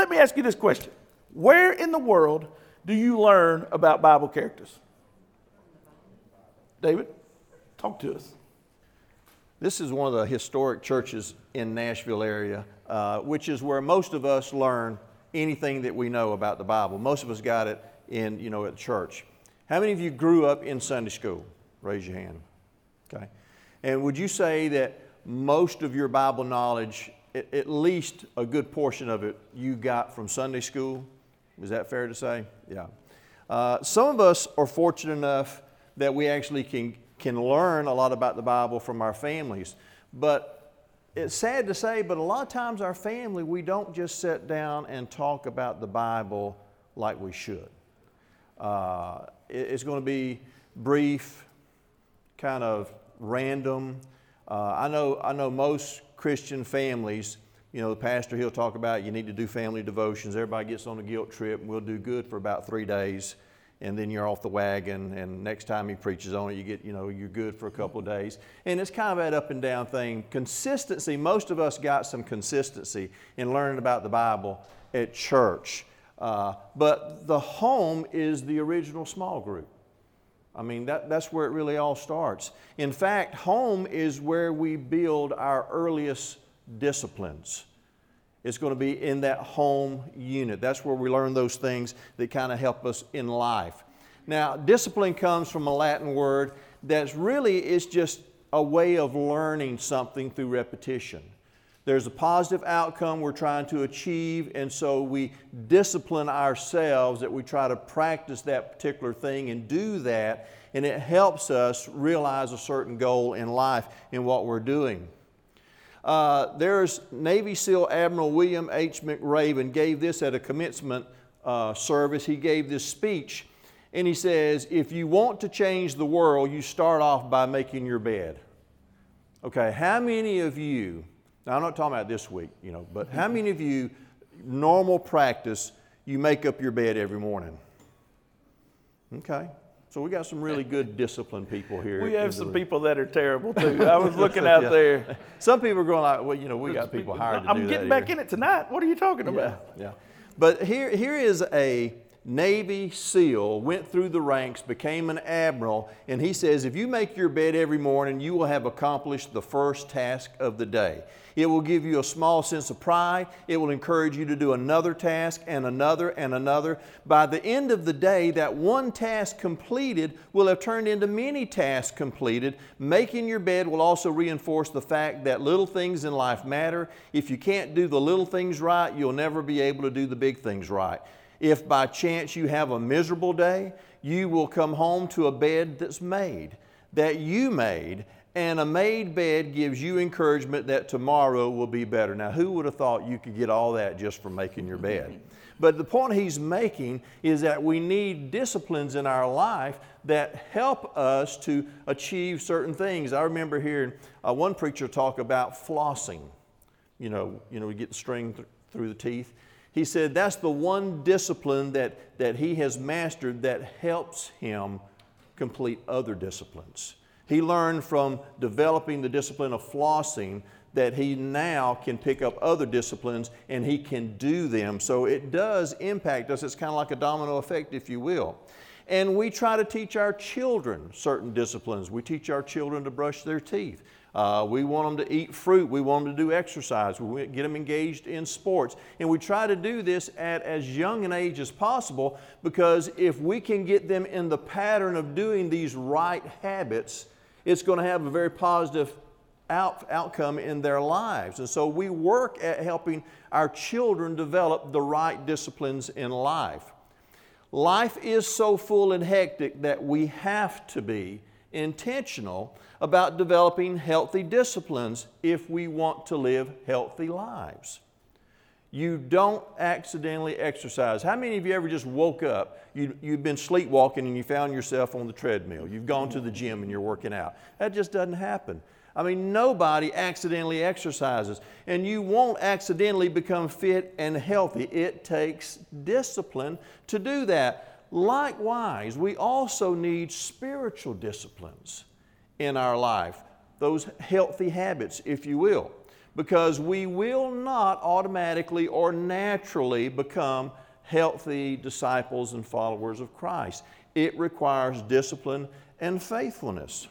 let me ask you this question. Where in the world do you learn about Bible characters? David, talk to us. This is one of the historic churches in Nashville area, which is where most of us learn anything that we know about the Bible. Most of us got it in, at church. How many of you grew up in Sunday school? Raise your hand. Okay. And would you say that most of your Bible knowledge, at least a good portion of it, you got from Sunday school? Is that fair to say? Yeah. Some of us are fortunate enough that we actually can learn a lot about the Bible from our families. But it's sad to say, but a lot of times our family, we don't just sit down and talk about the Bible like we should. It's going to be brief, kind of random. I know most Christian families, the pastor, he'll talk about you need to do family devotions. Everybody gets on a guilt trip, and we'll do good for about 3 days, and then you're off the wagon, and next time he preaches on it, you get, you're good for a couple of days. And it's kind of that up and down thing. Consistency, most of us got some consistency in learning about the Bible at church. But the home is the original small group. I mean, that's where it really all starts. In fact, home is where we build our earliest disciplines. It's going to be in that home unit. That's where we learn those things that kind of help us in life. Now, discipline comes from a Latin word that's really, it's just a way of learning something through repetition. There's a positive outcome we're trying to achieve, and so we discipline ourselves that we try to practice that particular thing and do that, and it helps us realize a certain goal in life in what we're doing. There's Navy SEAL Admiral William H. McRaven gave this at a commencement service. He gave this speech, and he says, if you want to change the world, you start off by making your bed. Okay, how many of you, now I'm not talking about this week, but how many of you, normal practice, you make up your bed every morning? Okay. So we got some really good disciplined people here. We have some people that are terrible too. I was looking out there. Some people are going like, well, we got people hired to do that. I'm getting back in it tonight. What are you talking about? Yeah. But here is a Navy SEAL, went through the ranks, became an admiral, and he says, if you make your bed every morning, you will have accomplished the first task of the day. It will give you a small sense of pride. It will encourage you to do another task and another and another. By the end of the day, that one task completed will have turned into many tasks completed. Making your bed will also reinforce the fact that little things in life matter. If you can't do the little things right, you'll never be able to do the big things right. If by chance you have a miserable day, you will come home to a bed that's made, that you made, and a made bed gives you encouragement that tomorrow will be better. Now, who would have thought you could get all that just from making your bed? But the point he's making is that we need disciplines in our life that help us to achieve certain things. I remember hearing one preacher talk about flossing. We get the string through the teeth. He said that's the one discipline that he has mastered that helps him complete other disciplines. He learned from developing the discipline of flossing that he now can pick up other disciplines and he can do them. So it does impact us. It's kind of like a domino effect, if you will. And we try to teach our children certain disciplines. We teach our children to brush their teeth. We want them to eat fruit. We want them to do exercise. We get them engaged in sports. And we try to do this at as young an age as possible, because if we can get them in the pattern of doing these right habits, it's going to have a very positive outcome in their lives. And so we work at helping our children develop the right disciplines in life. Life is so full and hectic that we have to be intentional about developing healthy disciplines if we want to live healthy lives. You don't accidentally exercise. How many of you ever just woke up, you've been sleepwalking and you found yourself on the treadmill? You've gone to the gym and you're working out. That just doesn't happen. I mean, nobody accidentally exercises, and you won't accidentally become fit and healthy. It takes discipline to do that. Likewise, we also need spiritual disciplines in our life, those healthy habits, if you will. because we will not automatically or naturally become healthy disciples and followers of Christ. It requires discipline and faithfulness.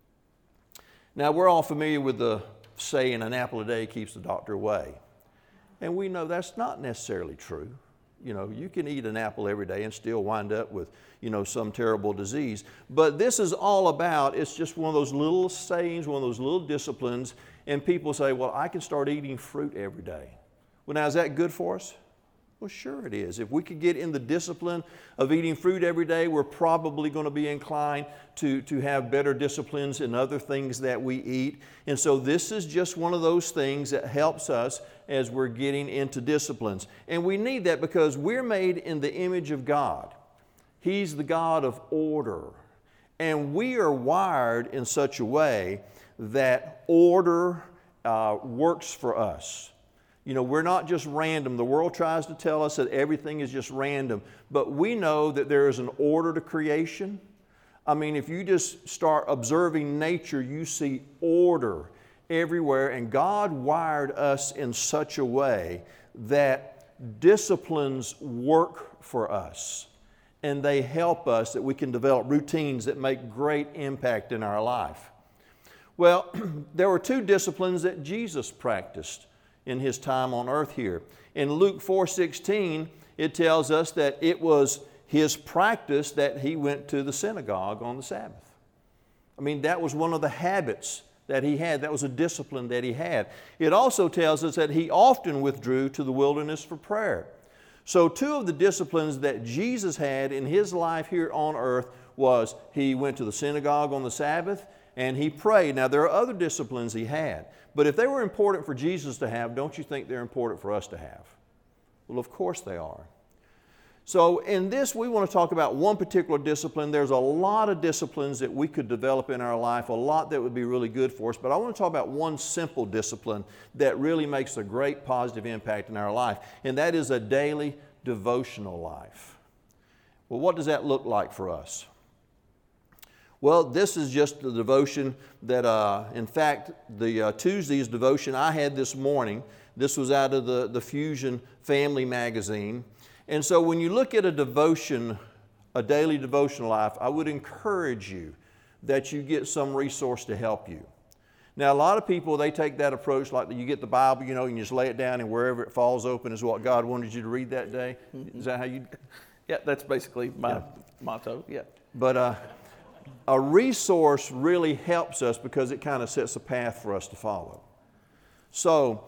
Now, we're all familiar with the saying, an apple a day keeps the doctor away. And we know that's not necessarily true. You know, you can eat an apple every day and still wind up with, some terrible disease. But this is all about, it's just one of those little sayings, one of those little disciplines, and people say, well, I can start eating fruit every day. Well, now, is that good for us? Well, sure it is. If we could get in the discipline of eating fruit every day, we're probably going to be inclined to have better disciplines in other things that we eat. And so this is just one of those things that helps us as we're getting into disciplines. And we need that because we're made in the image of God. He's the God of order. And we are wired in such a way that order works for us. We're not just random. The world tries to tell us that everything is just random, but we know that there is an order to creation. I mean, if you just start observing nature, you see order everywhere, and God wired us in such a way that disciplines work for us, and they help us that we can develop routines that make great impact in our life. Well, there were two disciplines that Jesus practiced in His time on earth here. In Luke 4:16, it tells us that it was His practice that He went to the synagogue on the Sabbath. I mean, that was one of the habits that He had. That was a discipline that He had. It also tells us that He often withdrew to the wilderness for prayer. So two of the disciplines that Jesus had in His life here on earth was He went to the synagogue on the Sabbath and He prayed. Now, there are other disciplines He had, but if they were important for Jesus to have, don't you think they're important for us to have? Well, of course they are. So in this, we want to talk about one particular discipline. There's a lot of disciplines that we could develop in our life, a lot that would be really good for us, but I want to talk about one simple discipline that really makes a great positive impact in our life, and that is a daily devotional life. Well, what does that look like for us? Well, this is just the devotion that, in fact, the Tuesday's devotion I had this morning. This was out of the Fusion Family Magazine. And so when you look at a devotion, a daily devotional life, I would encourage you that you get some resource to help you. Now, a lot of people, they take that approach like you get the Bible, and you just lay it down and wherever it falls open is what God wanted you to read that day. Is that how you? Yeah, that's basically my motto, yeah. But a resource really helps us because it kind of sets a path for us to follow. So,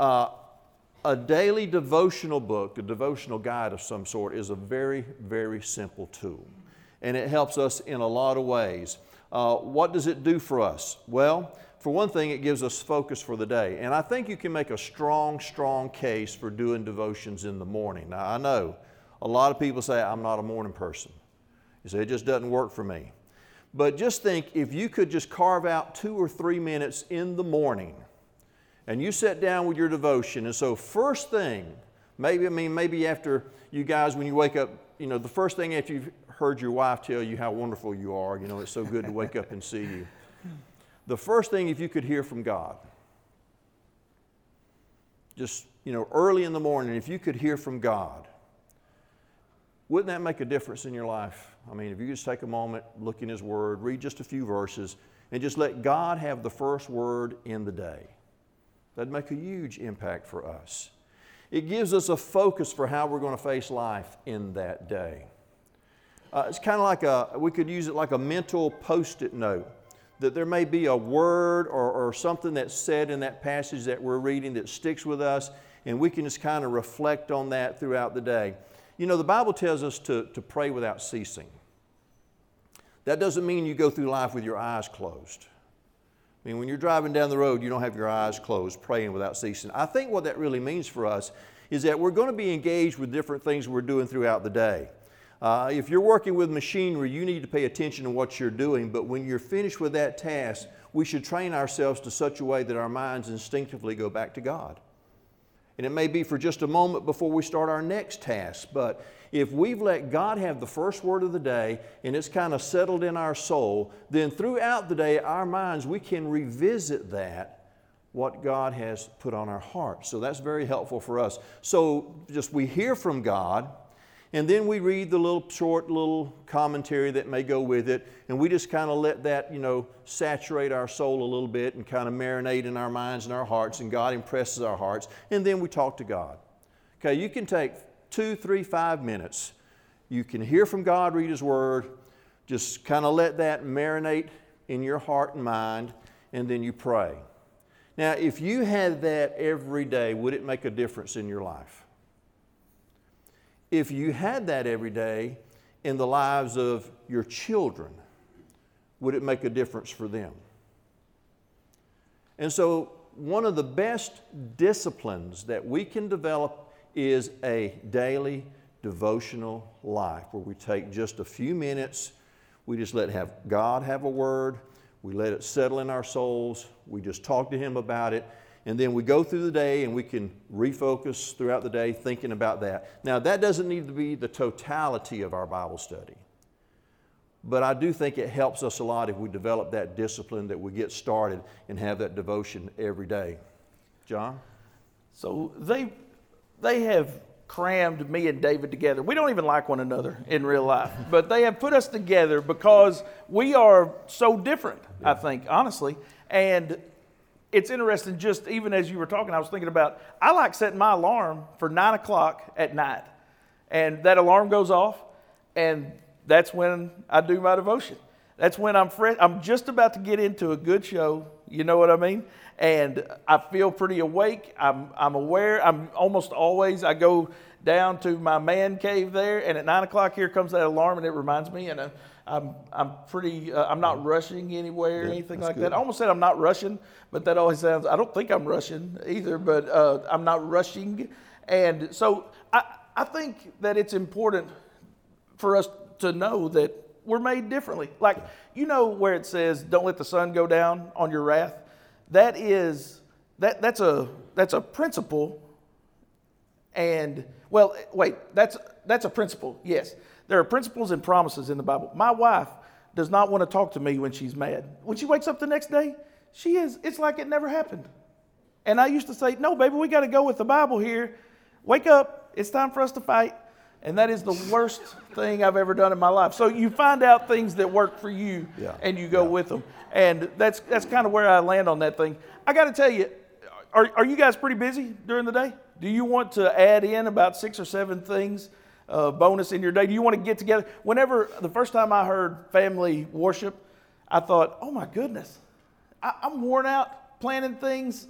a daily devotional book, a devotional guide of some sort, is a very, very simple tool. And it helps us in a lot of ways. What does it do for us? Well, for one thing, it gives us focus for the day. And I think you can make a strong, strong case for doing devotions in the morning. Now, I know a lot of people say, I'm not a morning person. You say, it just doesn't work for me. But just think, if you could just carve out 2 or 3 minutes in the morning, and you sit down with your devotion, and so first thing, maybe after you guys, when you wake up, the first thing after you've heard your wife tell you how wonderful you are, it's so good to wake up and see you. The first thing, if you could hear from God, just, early in the morning, if you could hear from God, wouldn't that make a difference in your life? I mean, if you just take a moment, look in His Word, read just a few verses, and just let God have the first word in the day. That'd make a huge impact for us. It gives us a focus for how we're going to face life in that day. It's kind of like we could use it like a mental Post-it note, that there may be a word or something that's said in that passage that we're reading that sticks with us, and we can just kind of reflect on that throughout the day. The Bible tells us to pray without ceasing. That doesn't mean you go through life with your eyes closed. I mean, when you're driving down the road, you don't have your eyes closed, praying without ceasing. I think what that really means for us is that we're going to be engaged with different things we're doing throughout the day. If you're working with machinery, you need to pay attention to what you're doing, but when you're finished with that task, we should train ourselves to such a way that our minds instinctively go back to God. And it may be for just a moment before we start our next task, but if we've let God have the first word of the day and it's kind of settled in our soul, then throughout the day, our minds, we can revisit that what God has put on our hearts. So that's very helpful for us. So just we hear from God, and then we read the little short little commentary that may go with it, and we just kind of let that, saturate our soul a little bit and kind of marinate in our minds and our hearts, and God impresses our hearts, and then we talk to God. Okay, you can take 2, 3, 5 minutes. You can hear from God, read His Word, just kind of let that marinate in your heart and mind, and then you pray. Now, if you had that every day, would it make a difference in your life? If you had that every day in the lives of your children, would it make a difference for them? And so, one of the best disciplines that we can develop is a daily devotional life where we take just a few minutes, we just let God have a word, we let it settle in our souls, we just talk to Him about it, and then we go through the day and we can refocus throughout the day thinking about that. Now, that doesn't need to be the totality of our Bible study, but I do think it helps us a lot if we develop that discipline, that we get started and have that devotion every day. John? So they have crammed me and David together. We don't even like one another in real life, but they have put us together because we are so different, I think, honestly. And it's interesting, just even as you were talking, I was thinking about, I like setting my alarm for 9 o'clock at night. And that alarm goes off, and that's when I do my devotion. That's when I'm fresh. I'm just about to get into a good show, you know what I mean? And I feel pretty awake. I'm aware. I'm almost always, I go down to my man cave there, and at 9 o'clock here comes that alarm, and it reminds me, and I'm pretty, I'm not rushing anywhere or anything like that. I almost said I'm not rushing, but that always sounds, I don't think I'm rushing either, but I'm not rushing. And so I think that it's important for us to know that we're made differently. Like, where it says, don't let the sun go down on your wrath? That's a principle. And, well, wait, that's a principle, yes. There are principles and promises in the Bible. My wife does not want to talk to me when she's mad. When she wakes up the next day, it's like it never happened. And I used to say, no, baby, we got to go with the Bible here. Wake up. It's time for us to fight. And that is the worst thing I've ever done in my life. So you find out things that work for you, and you go with them. And that's kind of where I land on that thing. I got to tell you, are you guys pretty busy during the day? Do you want to add in about 6 or 7 things, bonus in your day? Do you want to get together? Whenever the first time I heard family worship, I thought, oh my goodness, I'm worn out planning things,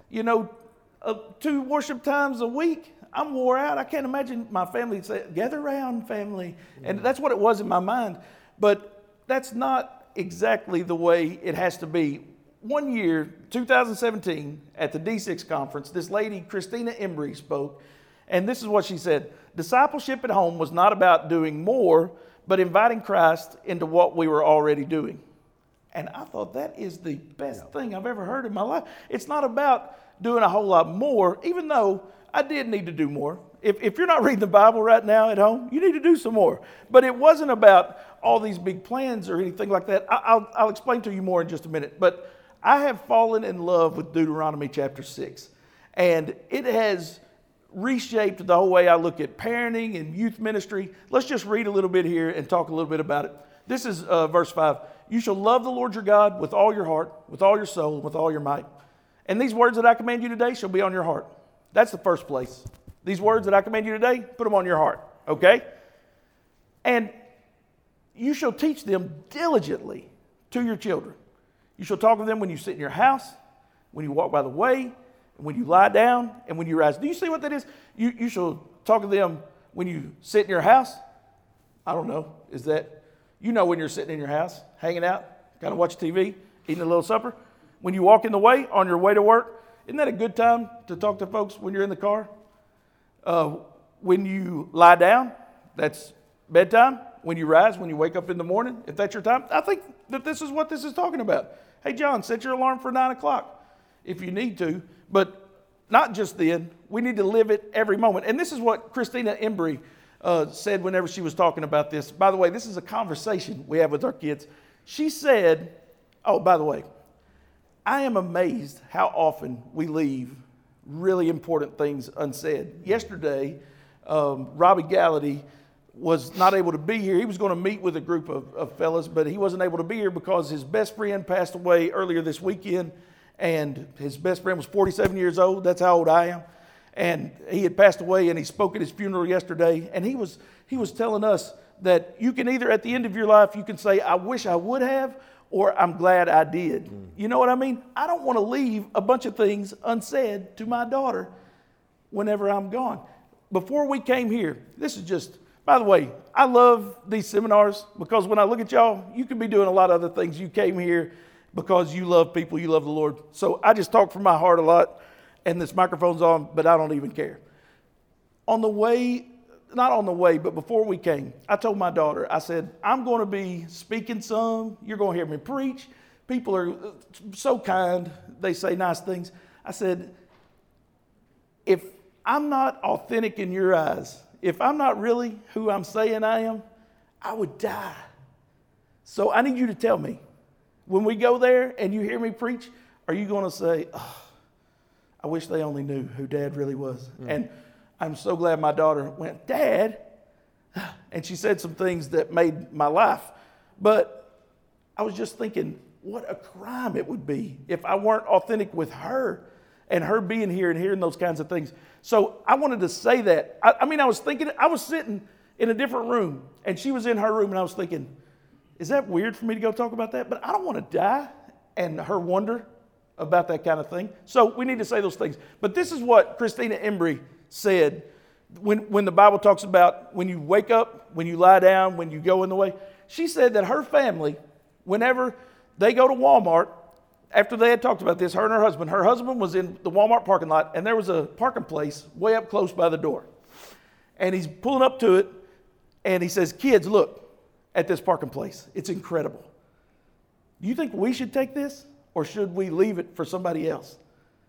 2 worship times a week. I'm wore out. I can't imagine my family say, gather around, family. And that's what it was in my mind. But that's not exactly the way it has to be. One year, 2017, at the D6 conference, this lady, Christina Embry, spoke. And this is what she said. Discipleship at home was not about doing more, but inviting Christ into what we were already doing. And I thought that is the best thing I've ever heard in my life. It's not about doing a whole lot more, even though I did need to do more. If you're not reading the Bible right now at home, you need to do some more. But it wasn't about all these big plans or anything like that. I'll explain to you more in just a minute. But I have fallen in love with Deuteronomy chapter 6. And it has reshaped the whole way I look at parenting and youth ministry. Let's just read a little bit here and talk a little bit about it. This is verse 5. You shall love the Lord your God with all your heart, with all your soul, with all your might. And these words that I command you today shall be on your heart. That's the first place. These words that I command you today, put them on your heart, okay? And you shall teach them diligently to your children. You shall talk with them when you sit in your house, when you walk by the way, when you lie down, and when you rise. Do you see what that is? You shall talk to them when you sit in your house. I don't know. Is that, when you're sitting in your house, hanging out, kind of watching TV, eating a little supper. When you walk in the way, on your way to work. Isn't that a good time to talk to folks when you're in the car? When you lie down, that's bedtime. When you rise, when you wake up in the morning, if that's your time. I think that this is what this is talking about. Hey, John, set your alarm for 9 o'clock if you need to. But not just then. We need to live it every moment. And this is what Christina Embry said whenever she was talking about this. By the way, this is a conversation we have with our kids. She said, oh, by the way, I am amazed how often we leave really important things unsaid. Yesterday, Robbie Gallaty was not able to be here. He was going to meet with a group of fellas, but he wasn't able to be here because his best friend passed away earlier this weekend, and his best friend was 47 years old. That's how old I am. And he had passed away, and he spoke at his funeral yesterday, and he was telling us that you can either, at the end of your life, you can say, I wish I would have, or I'm glad I did. You know what I mean? I don't want to leave a bunch of things unsaid to my daughter whenever I'm gone. Before we came here, this is just, by the way, I love these seminars because when I look at y'all, you could be doing a lot of other things. You came here because you love people, you love the Lord. So I just talk from my heart a lot, and this microphone's on, but I don't even care. On the way, not on the way, but before we came, I told my daughter, I said, I'm going to be speaking some. You're going to hear me preach. People are so kind. They say nice things. I said, if I'm not authentic in your eyes, if I'm not really who I'm saying I am, I would die. So I need you to tell me, when we go there and you hear me preach, are you going to say, oh, I wish they only knew who Dad really was? And I'm so glad my daughter went, Dad, and she said some things that made my life. But I was just thinking, what a crime it would be if I weren't authentic with her and her being here and hearing those kinds of things. So I wanted to say that. I was thinking, I was sitting in a different room, and she was in her room, and I was thinking, is that weird for me to go talk about that? But I don't want to die and her wonder about that kind of thing. So we need to say those things. But this is what Christina Embry said when the Bible talks about when you wake up, when you lie down, when you go in the way. She said that her family, whenever they go to Walmart, after they had talked about this, her and her husband was in the Walmart parking lot, and there was a parking place way up close by the door. And he's pulling up to it, and he says, kids, look at this parking place. It's incredible. Do you think we should take this, or should we leave it for somebody else?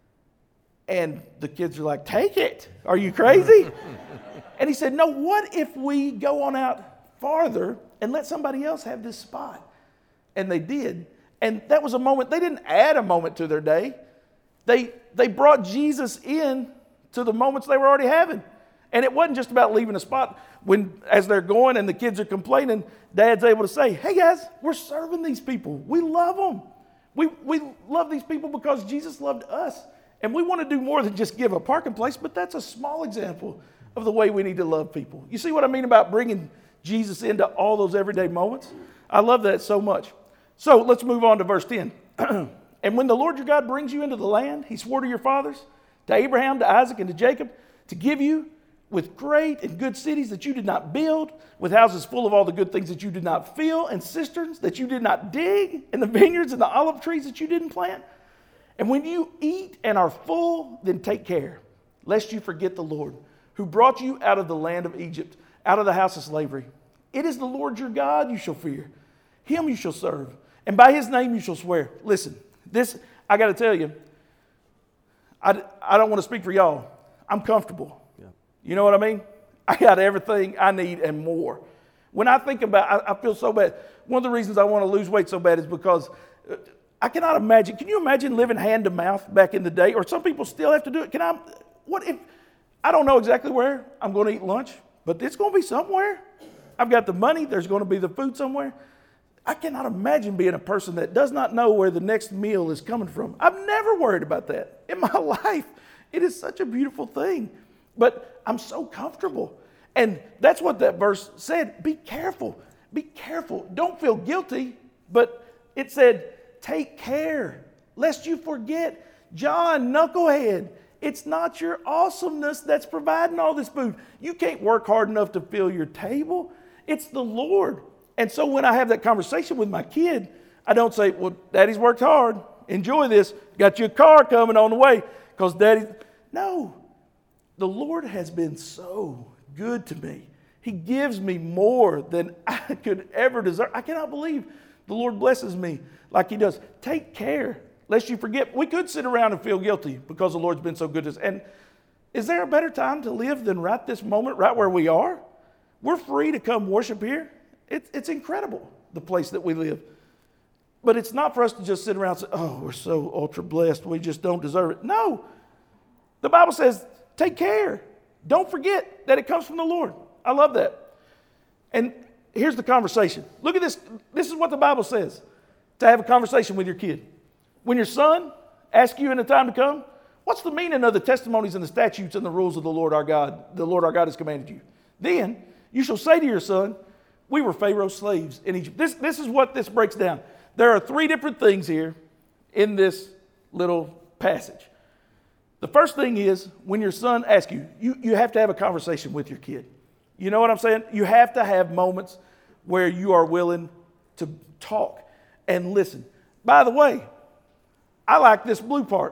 And the kids are like, take it. Are you crazy? And he said, no, what if we go on out farther and let somebody else have this spot? And they did. And that was a moment, they didn't add a moment to their day. They brought Jesus in to the moments they were already having. And it wasn't just about leaving a spot. As they're going and the kids are complaining, Dad's able to say, hey guys, we're serving these people. We love them. We love these people because Jesus loved us. And we want to do more than just give a parking place, but that's a small example of the way we need to love people. You see what I mean about bringing Jesus into all those everyday moments? I love that so much. So let's move on to verse 10. And when the Lord your God brings you into the land he swore to your fathers, to Abraham, to Isaac, and to Jacob, to give you with great and good cities that you did not build, with houses full of all the good things that you did not fill, and cisterns that you did not dig, and the vineyards and the olive trees that you didn't plant. And when you eat and are full, then take care, lest you forget the Lord, who brought you out of the land of Egypt, out of the house of slavery. It is the Lord your God you shall fear. Him you shall serve, and by his name you shall swear. Listen, this, I got to tell you, I don't want to speak for y'all. I'm comfortable. Yeah. You know what I mean? I got everything I need and more. When I think about, I feel so bad. One of the reasons I want to lose weight so bad is because I cannot imagine. Can you imagine living hand to mouth back in the day? Or some people still have to do it. I don't know exactly where I'm going to eat lunch, but it's going to be somewhere. I've got the money. There's going to be the food somewhere. I cannot imagine being a person that does not know where the next meal is coming from. I've never worried about that in my life. It is such a beautiful thing. But I'm so comfortable. And that's what that verse said. Be careful. Be careful. Don't feel guilty. But it said, take care, lest you forget. John, knucklehead, it's not your awesomeness that's providing all this food. You can't work hard enough to fill your table. It's the Lord. And so when I have that conversation with my kid, I don't say, well, Daddy's worked hard. Enjoy this. Got you a car coming on the way because Daddy. No, the Lord has been so good to me. He gives me more than I could ever deserve. I cannot believe the Lord blesses me like he does. Take care, lest you forget. We could sit around and feel guilty because the Lord's been so good to us. And is there a better time to live than right this moment, right where we are? We're free to come worship here. It's incredible, the place that we live. But it's not for us to just sit around and say, oh, we're so ultra blessed, we just don't deserve it. No. The Bible says, take care. Don't forget that it comes from the Lord. I love that. And here's the conversation. Look at this. This is what the Bible says, to have a conversation with your kid. When your son asks you in the time to come, what's the meaning of the testimonies and the statutes and the rules of the Lord our God has commanded you? Then you shall say to your son, we were Pharaoh's slaves in Egypt. This is what this breaks down. There are 3 different things here in this little passage. The first thing is, when your son asks you, you have to have a conversation with your kid. You know what I'm saying? You have to have moments where you are willing to talk and listen. By the way, I like this blue part.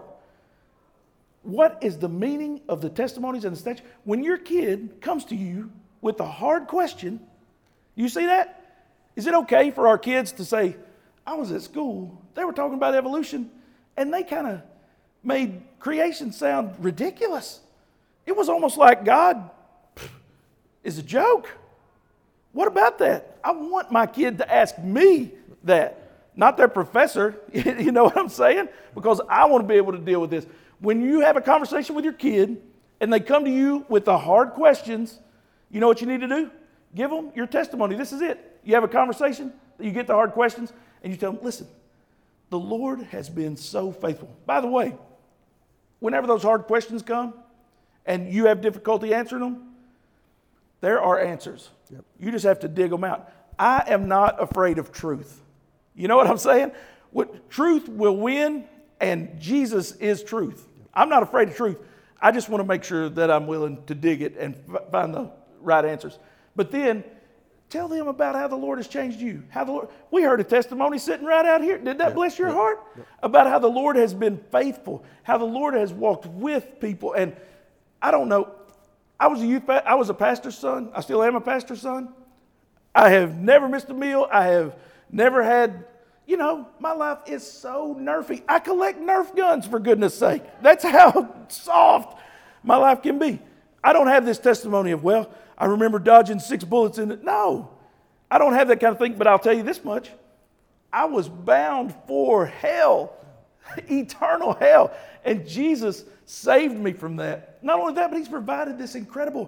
What is the meaning of the testimonies and the statutes? When your kid comes to you with a hard question, you see that? Is it okay for our kids to say, I was at school, they were talking about evolution, and they kind of made creation sound ridiculous. It was almost like God is a joke. What about that? I want my kid to ask me that, not their professor. You know what I'm saying? Because I want to be able to deal with this. When you have a conversation with your kid and they come to you with the hard questions, you know what you need to do? Give them your testimony. This is it. You have a conversation, you get the hard questions, and you tell them, listen, the Lord has been so faithful. By the way, whenever those hard questions come and you have difficulty answering them, there are answers. Yep. You just have to dig them out. I am not afraid of truth. You know what I'm saying? Truth will win, and Jesus is truth. I'm not afraid of truth. I just want to make sure that I'm willing to dig it and find the right answers. But then tell them about how the Lord has changed you. We heard a testimony sitting right out here. Did that bless your heart? About how the Lord has been faithful, how the Lord has walked with people. And I don't know, I was a pastor's son. I still am a pastor's son. I have never missed a meal. I have never had, my life is so nerfy. I collect Nerf guns, for goodness sake. That's how soft my life can be. I don't have this testimony of, I remember dodging 6 bullets in it. No, I don't have that kind of thing, but I'll tell you this much. I was bound for hell, eternal hell, and Jesus saved me from that. Not only that, but he's provided this incredible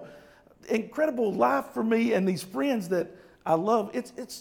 life for me and these friends that I love.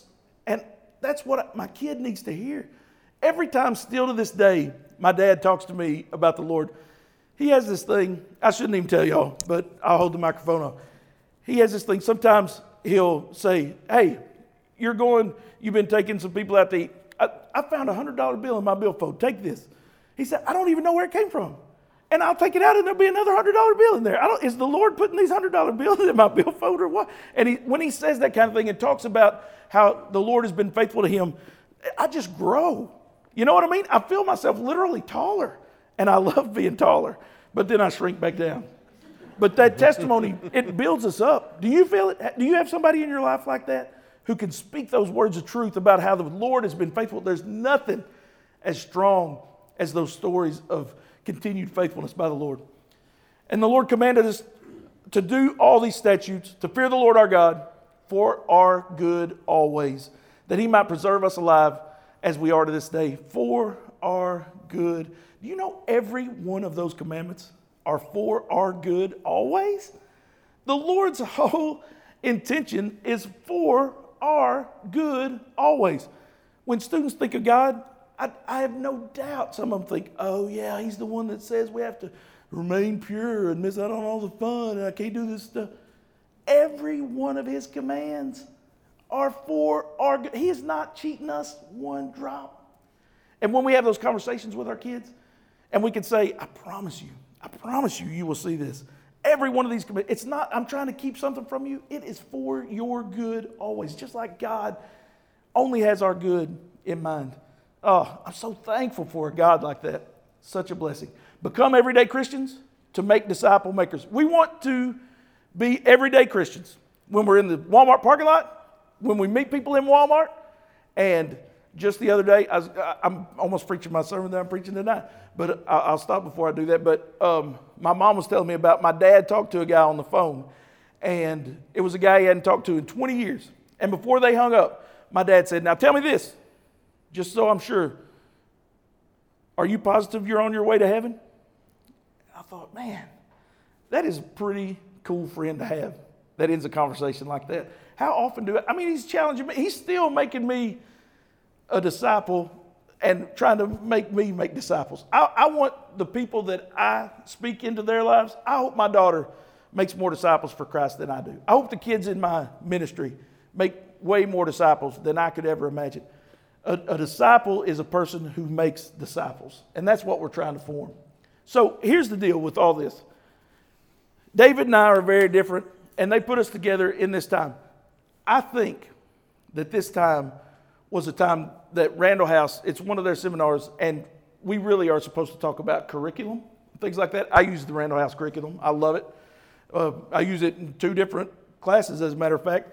And that's what my kid needs to hear. Every time, still to this day, my dad talks to me about the Lord. He has this thing, I shouldn't even tell y'all, but I'll hold the microphone on. He has this thing, sometimes he'll say, hey, you've been taking some people out to eat. I found a $100 bill in my billfold. Take this. He said, I don't even know where it came from. And I'll take it out and there'll be another $100 bill in there. Is the Lord putting these $100 bills in my billfold or what? And when he says that kind of thing and talks about how the Lord has been faithful to him, I just grow. You know what I mean? I feel myself literally taller, and I love being taller, but then I shrink back down. But that testimony, it builds us up. Do you feel it? Do you have somebody in your life like that who can speak those words of truth about how the Lord has been faithful? There's nothing as strong as those stories of continued faithfulness by the Lord. And the Lord commanded us to do all these statutes, to fear the Lord our God for our good always, that he might preserve us alive as we are to this day, for our good. Do you know every one of those commandments are for our good always? The Lord's whole intention is for our good always. When students think of God, I have no doubt some of them think, oh yeah, he's the one that says we have to remain pure and miss out on all the fun and I can't do this stuff. Every one of his commands are for our good. He is not cheating us one drop. And when we have those conversations with our kids and we can say, I promise you, you will see this. Every one of these commands, it's not, I'm trying to keep something from you. It is for your good always. Just like God only has our good in mind. Oh, I'm so thankful for a God like that. Such a blessing. Become everyday Christians to make disciple makers. We want to be everyday Christians. When we're in the Walmart parking lot, when we meet people in Walmart, and just the other day, I'm almost preaching my sermon that I'm preaching tonight, but I'll stop before I do that. But my mom was telling me about my dad talked to a guy on the phone, and it was a guy he hadn't talked to in 20 years. And before they hung up, my dad said, now tell me this. just so I'm sure, are you positive you're on your way to heaven? I thought, man, that is a pretty cool friend to have that ends a conversation like that. How often he's challenging me. He's still making me a disciple and trying to make me make disciples. I want the people that I speak into their lives, I hope my daughter makes more disciples for Christ than I do. I hope the kids in my ministry make way more disciples than I could ever imagine. A disciple is a person who makes disciples, and that's what we're trying to form. So here's the deal with all this. David and I are very different, and they put us together in this time. I think that this time was a time that Randall House, it's one of their seminars, and we really are supposed to talk about curriculum, things like that. I use the Randall House curriculum. I love it. I use it in 2 different classes, as a matter of fact.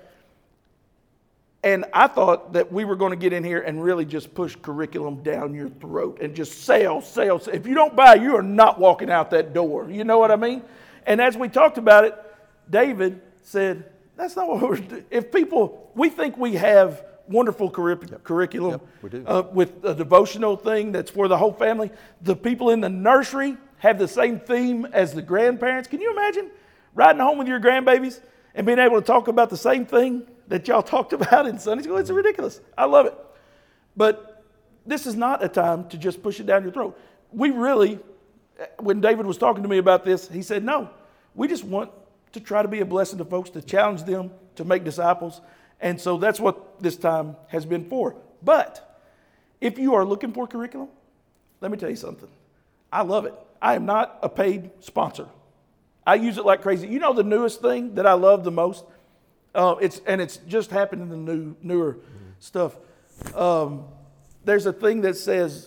And I thought that we were going to get in here and really just push curriculum down your throat and just sell. If you don't buy, you are not walking out that door. You know what I mean? And as we talked about it, David said, that's not what we're doing. If we think we have wonderful curriculum. Yep, we do. With a devotional thing that's for the whole family. The people in the nursery have the same theme as the grandparents. Can you imagine riding home with your grandbabies and being able to talk about the same thing that y'all talked about in Sunday school? It's ridiculous. I love it. But this is not a time to just push it down your throat. We really, when David was talking to me about this, he said, no, we just want to try to be a blessing to folks, to challenge them to make disciples. And so that's what this time has been for. But if you are looking for curriculum, let me tell you something. I love it. I am not a paid sponsor. I use it like crazy. You know the newest thing that I love the most? It's just happened in the newer stuff. There's a thing that says,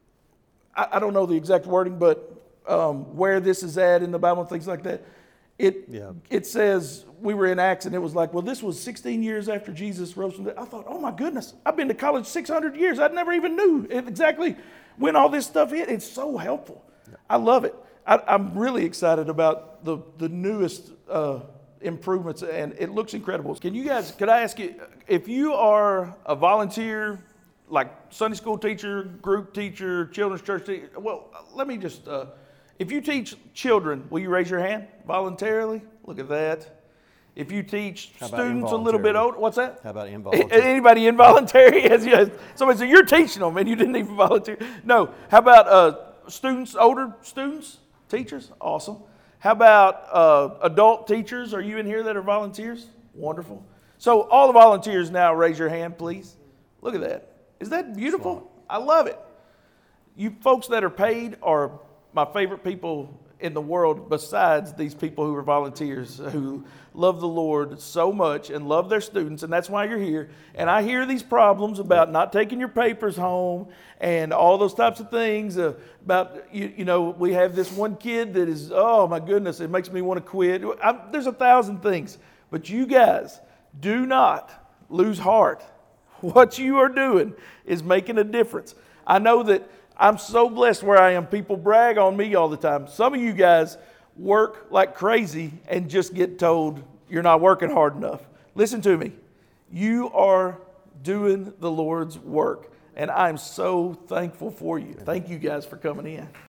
I don't know the exact wording, but where this is at in the Bible and things like that. It says, we were in Acts and it was like, well, this was 16 years after Jesus rose from the dead. I thought, oh my goodness, I've been to college 600 years. I never even knew exactly when all this stuff hit. It's so helpful. Yeah. I love it. I'm really excited about the newest improvements, and it looks incredible. Could I ask you, if you are a volunteer, like Sunday school teacher, group teacher, children's church teacher, well, let me just, if you teach children, will you raise your hand voluntarily? Look at that. If you teach students a little bit older, what's that? How about involuntary? Anybody involuntary? Somebody said, you're teaching them and you didn't even volunteer. No. How about students, older students, teachers? Awesome. How about adult teachers? Are you in here that are volunteers? Wonderful. So all the volunteers now, raise your hand, please. Look at that. Is that beautiful? Smart. I love it. You folks that are paid are my favorite people in the world, besides these people who are volunteers, who love the Lord so much and love their students, and that's why you're here. And I hear these problems about not taking your papers home and all those types of things. About we have this one kid that is, oh my goodness, it makes me want to quit. There's 1,000 things, but you guys do not lose heart. What you are doing is making a difference. I know that I'm so blessed where I am. People brag on me all the time. Some of you guys work like crazy and just get told you're not working hard enough. Listen to me. You are doing the Lord's work, and I'm so thankful for you. Thank you guys for coming in.